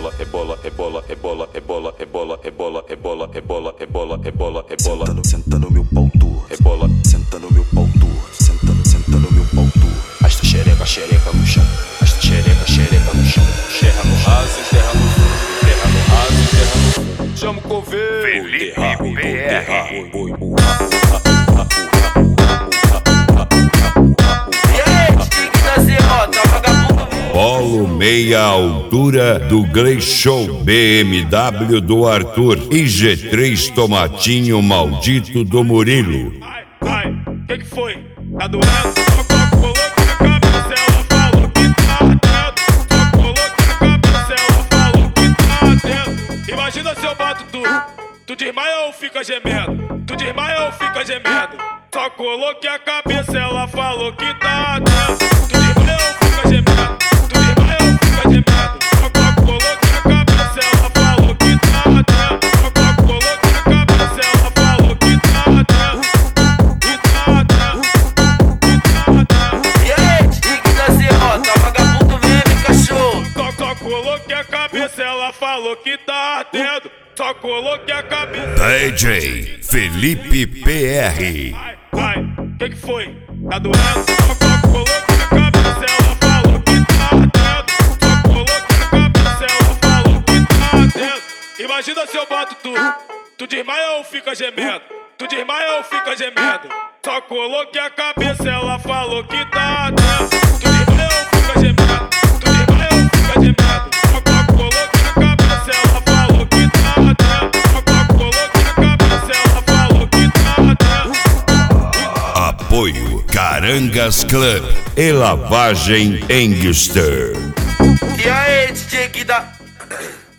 rebola, rebola, rebola, rebola, rebola, rebola, rebola, rebola, rebola, rebola, rebola. Senta no meu pau tu, rebola, senta no meu pau tu, senta no meu pau tu. Asta xereca, xereca no chão, asta xereca, xereca no chão. Terra no raso, terra no fundo, terra no raso, terra no fundo. Chama o coveiro, Felipe PR. Polo meia altura do Gleichon BMW do Arthur e G3 Tomatinho maldito do Murilo. Ai, que foi? Tá doendo? Só coloquei na cabeça, ela falou que tá dentro. Só coloquei na cabeça, ela falou que tá dentro. Imagina se eu bato tu desmaia ou fica gemendo? Tu desmaia ou fica gemendo? Só coloquei a cabeça, ela falou que tá dentro. Tu desmaia ou fica gemendo? Tu desmaia ou fica gemendo? Só coloquei a cabeça, ela falou que tá dentro. Só coloquei a cabeça, ela falou que tá dentro. Coloquei a cabeça, ela falou que tá ardendo. Só coloquei a cabeça. DJ Felipe PR. Ai, que foi? Tá doendo? Só coloquei a cabeça, ela falou que tá ardendo. Só coloquei a cabeça, ela falou que tá ardendo. Imagina se eu bato tu desmaia ou fica gemendo? Tu desmaia ou fica gemendo? Só coloquei a cabeça, ela falou que tá ardendo. Tu desmaia ou fica gemendo? Tu desmaia ou fica gemendo? Só coloquei a cabeça, ela falou que tá ardendo. Só coloquei a cabeça, ela falou que tá ardendo. Apoio Carangas Club e Lavagem Engster. E aí, DJ que dá.